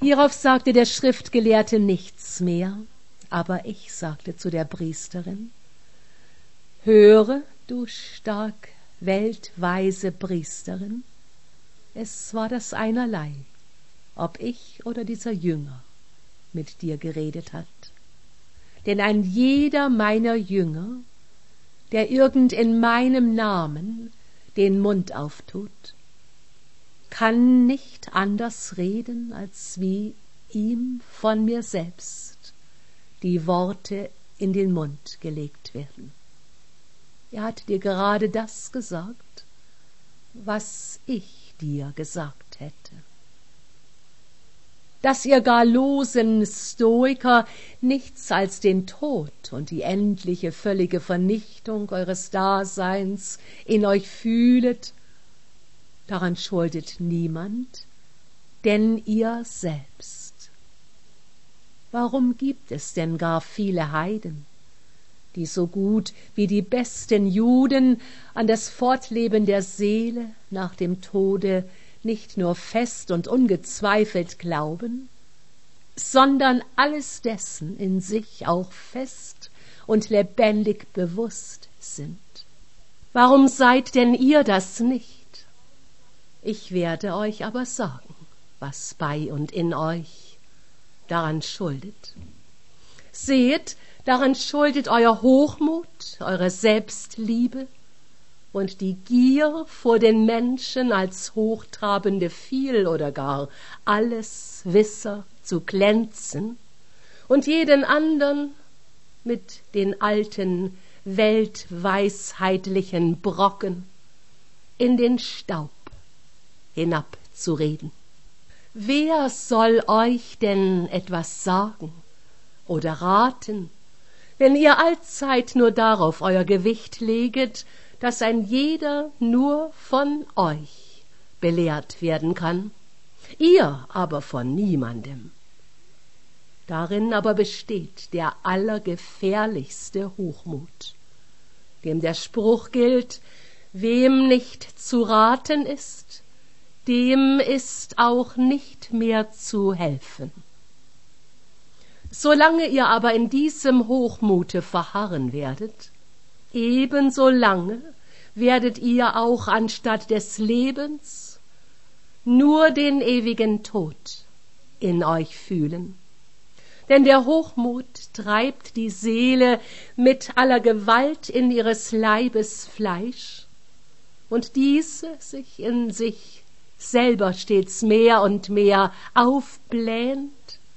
Hierauf sagte der Schriftgelehrte nichts mehr, aber ich sagte zu der Priesterin: Höre, du stark weltweise Priesterin, es war das einerlei, ob ich oder dieser Jünger mit dir geredet hat. Denn ein jeder meiner Jünger, der irgend in meinem Namen den Mund auftut, kann nicht anders reden, als wie ihm von mir selbst die Worte in den Mund gelegt werden. Er hat dir gerade das gesagt, was ich dir gesagt hätte. Dass ihr gar losen Stoiker nichts als den Tod und die endliche völlige Vernichtung eures Daseins in euch fühlet, daran schuldet niemand, denn ihr selbst. Warum gibt es denn gar viele Heiden, die so gut wie die besten Juden an das Fortleben der Seele nach dem Tode nicht nur fest und ungezweifelt glauben, sondern alles dessen in sich auch fest und lebendig bewusst sind? Warum seid denn ihr das nicht? Ich werde euch aber sagen, was bei und in euch daran schuldet. Seht, daran schuldet euer Hochmut, eure Selbstliebe und die Gier vor den Menschen als hochtrabende Viel oder gar Alleswisser zu glänzen und jeden andern mit den alten weltweisheitlichen Brocken in den Staub hinabzureden. Wer soll euch denn etwas sagen oder raten, wenn ihr allzeit nur darauf euer Gewicht leget, dass ein jeder nur von euch belehrt werden kann, ihr aber von niemandem? Darin aber besteht der allergefährlichste Hochmut, dem der Spruch gilt: Wem nicht zu raten ist, dem ist auch nicht mehr zu helfen. Solange ihr aber in diesem Hochmute verharren werdet, ebenso lange werdet ihr auch anstatt des Lebens nur den ewigen Tod in euch fühlen. Denn der Hochmut treibt die Seele mit aller Gewalt in ihres Leibes Fleisch, und diese sich in sich selber stets mehr und mehr aufblähnt,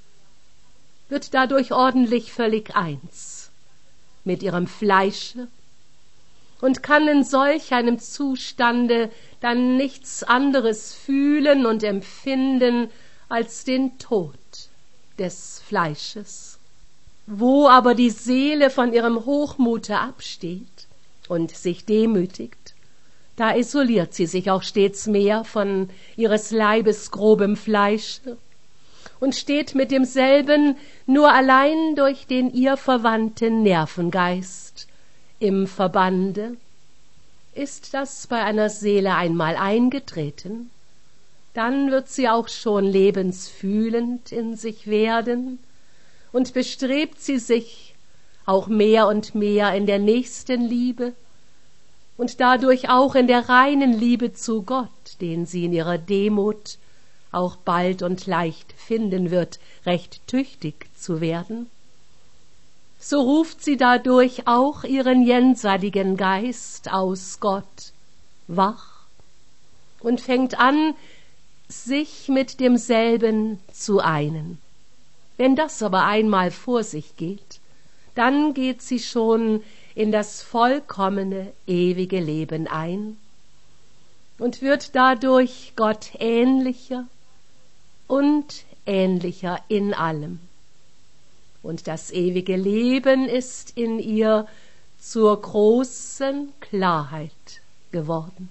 wird dadurch ordentlich völlig eins mit ihrem Fleische und kann in solch einem Zustande dann nichts anderes fühlen und empfinden als den Tod des Fleisches. Wo aber die Seele von ihrem Hochmute absteht und sich demütigt, da isoliert sie sich auch stets mehr von ihres Leibes grobem Fleische und steht mit demselben nur allein durch den ihr verwandten Nervengeist im Verbande. Ist das bei einer Seele einmal eingetreten, dann wird sie auch schon lebensfühlend in sich werden und bestrebt sie sich auch mehr und mehr in der Nächstenliebe und dadurch auch in der reinen Liebe zu Gott, den sie in ihrer Demut auch bald und leicht finden wird, recht tüchtig zu werden. So ruft sie dadurch auch ihren jenseitigen Geist aus Gott wach und fängt an, sich mit demselben zu einen. Wenn das aber einmal vor sich geht, dann geht sie schon in das vollkommene, ewige Leben ein und wird dadurch Gott ähnlicher und ähnlicher in allem. Und das ewige Leben ist in ihr zur großen Klarheit geworden.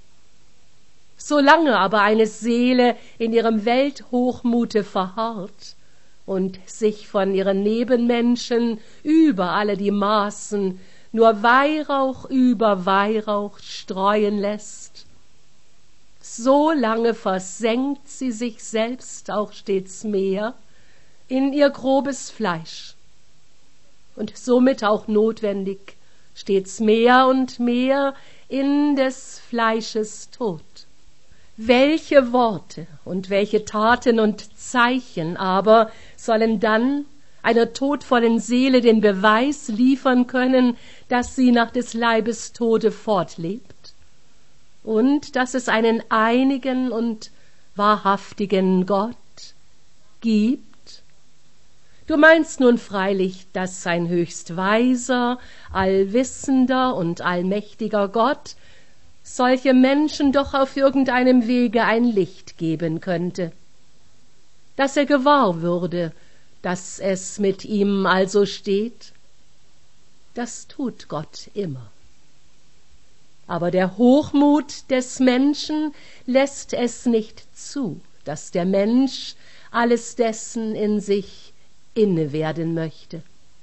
Solange aber eine Seele in ihrem Welthochmute verharrt und sich von ihren Nebenmenschen über alle die Maßen nur Weihrauch über Weihrauch streuen lässt, so lange versenkt sie sich selbst auch stets mehr in ihr grobes Fleisch und somit auch notwendig stets mehr und mehr in des Fleisches Tod. Welche Worte und welche Taten und Zeichen aber sollen dann einer todvollen Seele den Beweis liefern können, dass sie nach des Leibes Tode fortlebt und dass es einen einigen und wahrhaftigen Gott gibt? Du meinst nun freilich, dass ein höchst weiser, allwissender und allmächtiger Gott solche Menschen doch auf irgendeinem Wege ein Licht geben könnte, dass er gewahr würde, dass es mit ihm also steht. Das tut Gott immer. Aber der Hochmut des Menschen lässt es nicht zu, dass der Mensch alles dessen in sich inne werden möchte.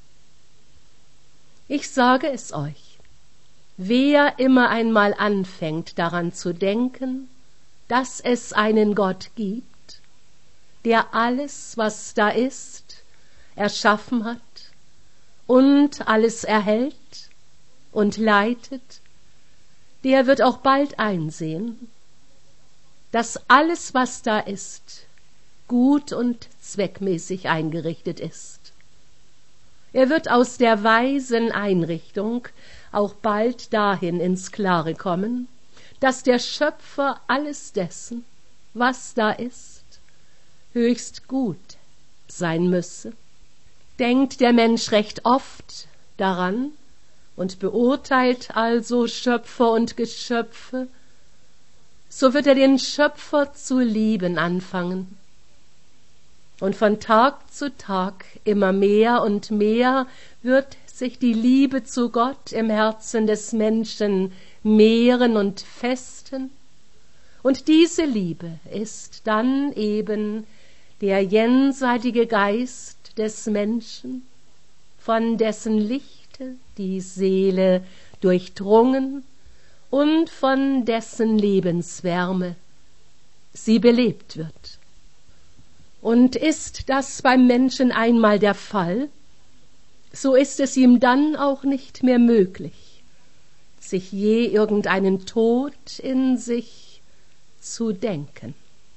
Ich sage es euch, wer immer einmal anfängt daran zu denken, dass es einen Gott gibt, der alles, was da ist, erschaffen hat und alles erhält und leitet, der wird auch bald einsehen, dass alles, was da ist, gut und zweckmäßig eingerichtet ist. Er wird aus der weisen Einrichtung auch bald dahin ins Klare kommen, dass der Schöpfer alles dessen, was da ist, höchst gut sein müsse. Denkt der Mensch recht oft daran und beurteilt also Schöpfer und Geschöpfe, so wird er den Schöpfer zu lieben anfangen. Und von Tag zu Tag immer mehr und mehr wird sich die Liebe zu Gott im Herzen des Menschen mehren und festen. Und diese Liebe ist dann eben der jenseitige Geist des Menschen, von dessen Lichte die Seele durchdrungen und von dessen Lebenswärme sie belebt wird. Und ist das beim Menschen einmal der Fall, so ist es ihm dann auch nicht mehr möglich, sich je irgendeinen Tod in sich zu denken.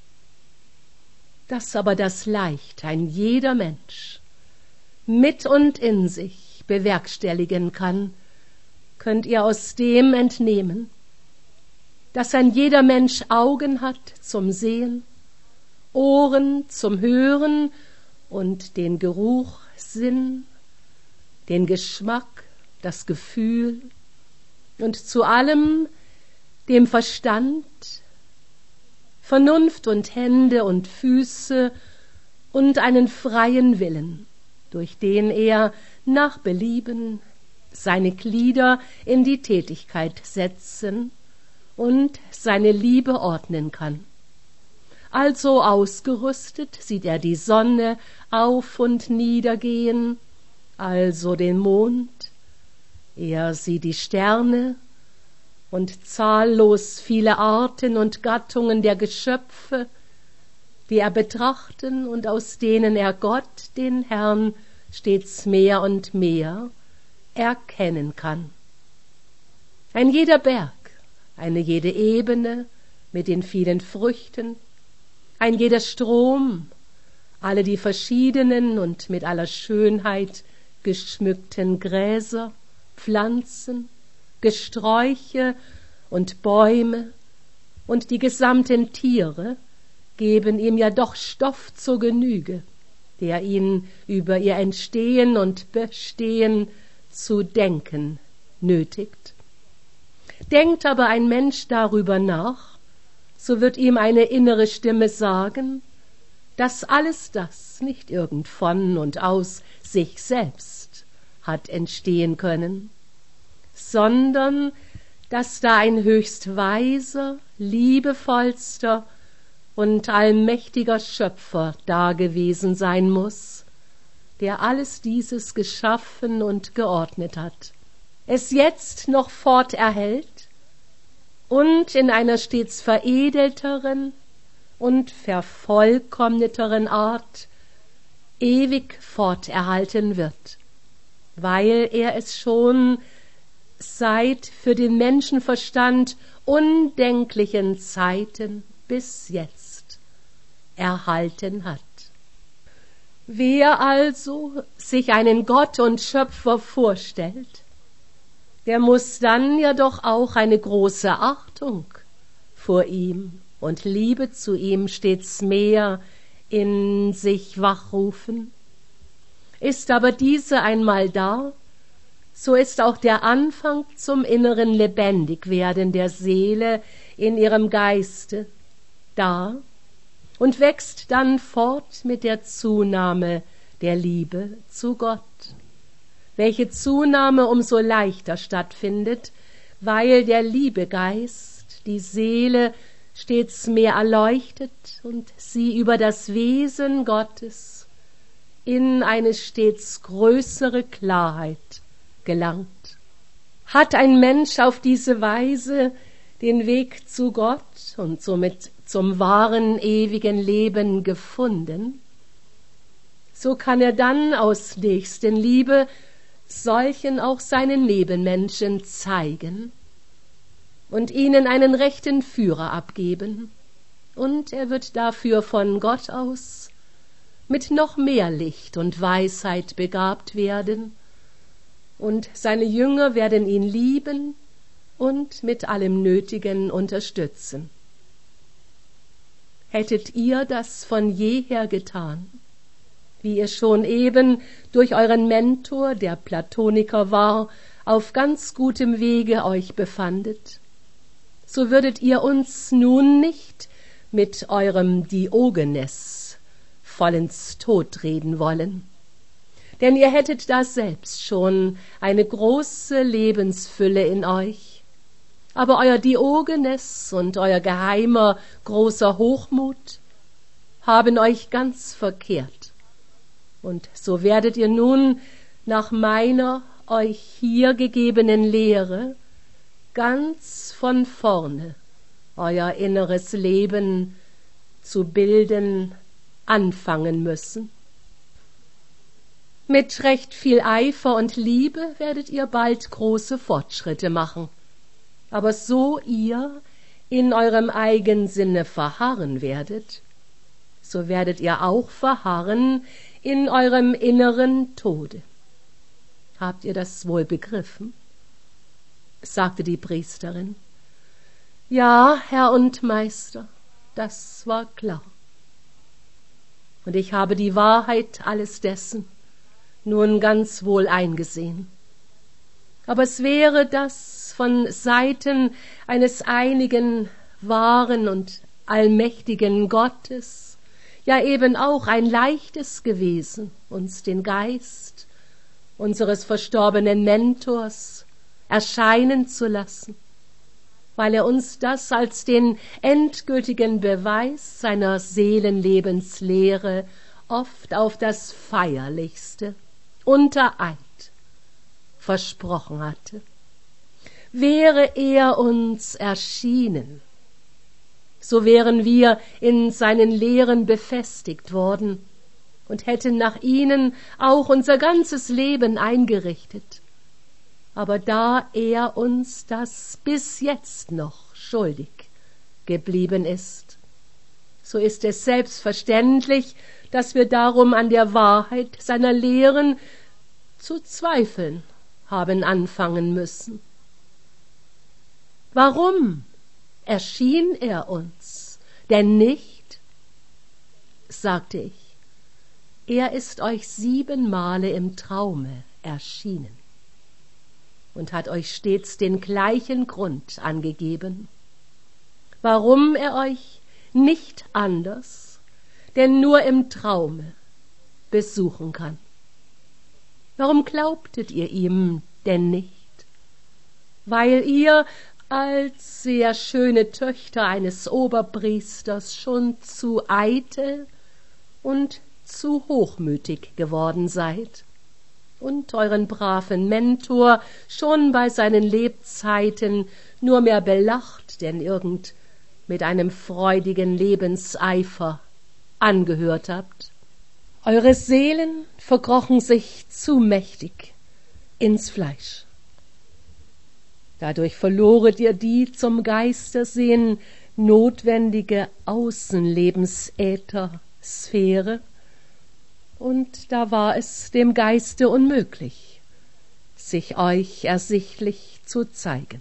Dass aber das leicht ein jeder Mensch mit und in sich bewerkstelligen kann, könnt ihr aus dem entnehmen, dass ein jeder Mensch Augen hat zum Sehen, Ohren zum Hören und den Geruchssinn, den Geschmack, das Gefühl und zu allem dem Verstand, Vernunft und Hände und Füße und einen freien Willen, durch den er nach Belieben seine Glieder in die Tätigkeit setzen und seine Liebe ordnen kann. Also ausgerüstet sieht er die Sonne auf und niedergehen, also den Mond, er sieht die Sterne und zahllos viele Arten und Gattungen der Geschöpfe, die er betrachten und aus denen er Gott, den Herrn, stets mehr und mehr erkennen kann. Ein jeder Berg, eine jede Ebene mit den vielen Früchten, ein jeder Strom, alle die verschiedenen und mit aller Schönheit geschmückten Gräser, Pflanzen, Gesträuche und Bäume und die gesamten Tiere geben ihm ja doch Stoff zur Genüge, der ihn über ihr Entstehen und Bestehen zu denken nötigt. Denkt aber ein Mensch darüber nach, so wird ihm eine innere Stimme sagen, dass alles das nicht irgend von und aus sich selbst hat entstehen können, sondern dass da ein höchst weiser, liebevollster und allmächtiger Schöpfer dagewesen sein muß, der alles dieses geschaffen und geordnet hat, es jetzt noch fort erhält und in einer stets veredelteren und vervollkommneteren Art ewig forterhalten wird, weil er es schon seit für den Menschenverstand undenklichen Zeiten bis jetzt erhalten hat. Wer also sich einen Gott und Schöpfer vorstellt, der muss dann ja doch auch eine große Achtung vor ihm und Liebe zu ihm stets mehr in sich wachrufen. Ist aber diese einmal da, so ist auch der Anfang zum inneren Lebendigwerden der Seele in ihrem Geiste da und wächst dann fort mit der Zunahme der Liebe zu Gott, welche Zunahme umso leichter stattfindet, weil der Liebegeist die Seele stets mehr erleuchtet und sie über das Wesen Gottes in eine stets größere Klarheit gelangt. Hat ein Mensch auf diese Weise den Weg zu Gott und somit zum wahren ewigen Leben gefunden, so kann er dann aus Nächstenliebe solchen auch seinen Nebenmenschen zeigen und ihnen einen rechten Führer abgeben, und er wird dafür von Gott aus mit noch mehr Licht und Weisheit begabt werden, und seine Jünger werden ihn lieben und mit allem Nötigen unterstützen. Hättet ihr das von jeher getan, wie ihr schon eben durch euren Mentor, der Platoniker war, auf ganz gutem Wege euch befandet, so würdet ihr uns nun nicht mit eurem Diogenes vollends totreden wollen. Denn ihr hättet da selbst schon eine große Lebensfülle in euch. Aber euer Diogenes und euer geheimer großer Hochmut haben euch ganz verkehrt. Und so werdet ihr nun nach meiner euch hier gegebenen Lehre ganz von vorne euer inneres Leben zu bilden anfangen müssen. Mit recht viel Eifer und Liebe werdet ihr bald große Fortschritte machen. Aber so ihr in eurem Eigensinne verharren werdet, so werdet ihr auch verharren in eurem inneren Tode. Habt ihr das wohl begriffen? Sagte die Priesterin. Ja, Herr und Meister, das war klar. Und ich habe die Wahrheit alles dessen nun ganz wohl eingesehen. Aber es wäre das von Seiten eines einigen wahren und allmächtigen Gottes ja eben auch ein leichtes gewesen, uns den Geist unseres verstorbenen Mentors erscheinen zu lassen, weil er uns das als den endgültigen Beweis seiner Seelenlebenslehre oft auf das Feierlichste unter Eid versprochen hatte. Wäre er uns erschienen, so wären wir in seinen Lehren befestigt worden und hätten nach ihnen auch unser ganzes Leben eingerichtet. Aber da er uns das bis jetzt noch schuldig geblieben ist, so ist es selbstverständlich, dass wir darum an der Wahrheit seiner Lehren zu zweifeln haben anfangen müssen. Warum erschien er uns denn nicht? Sagte ich, er ist euch 7 Male im Traume erschienen und hat euch stets den gleichen Grund angegeben, warum er euch nicht anders, denn nur im Traume besuchen kann. Warum glaubtet ihr ihm denn nicht? Weil ihr als sehr schöne Töchter eines Oberpriesters schon zu eitel und zu hochmütig geworden seid. und euren braven Mentor schon bei seinen Lebzeiten nur mehr belacht denn irgend mit einem freudigen Lebenseifer angehört habt. Eure Seelen verkrochen sich zu mächtig ins Fleisch. Dadurch verloret ihr die zum Geistersehen notwendige Außenlebensäther-Sphäre, und da war es dem Geiste unmöglich, sich euch ersichtlich zu zeigen.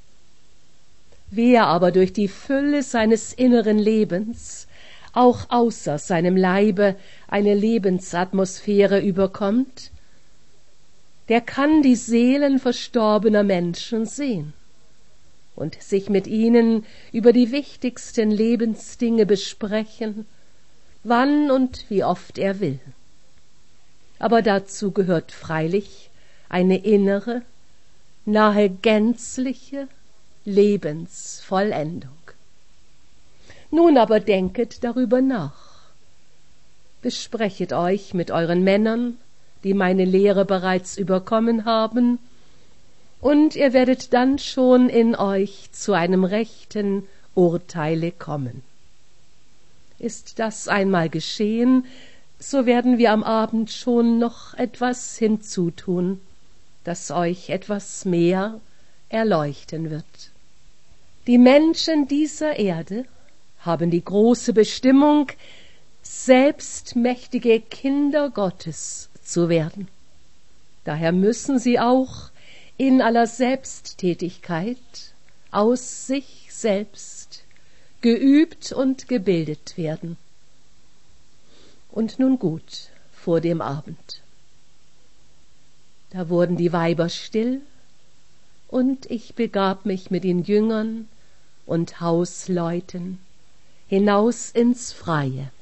Wer aber durch die Fülle seines inneren Lebens auch außer seinem Leibe eine Lebensatmosphäre überkommt, der kann die Seelen verstorbener Menschen sehen und sich mit ihnen über die wichtigsten Lebensdinge besprechen, wann und wie oft er will. Aber dazu gehört freilich eine innere, nahe gänzliche Lebensvollendung. Nun aber denket darüber nach. Besprechet euch mit euren Männern, die meine Lehre bereits überkommen haben, und ihr werdet dann schon in euch zu einem rechten Urteile kommen. Ist das einmal geschehen, so werden wir am Abend schon noch etwas hinzutun, das euch etwas mehr erleuchten wird. Die Menschen dieser Erde haben die große Bestimmung, selbst mächtige Kinder Gottes zu werden. Daher müssen sie auch in aller Selbsttätigkeit aus sich selbst geübt und gebildet werden. Und nun gut, vor dem Abend. Da wurden die Weiber still, und ich begab mich mit den Jüngern und Hausleuten hinaus ins Freie.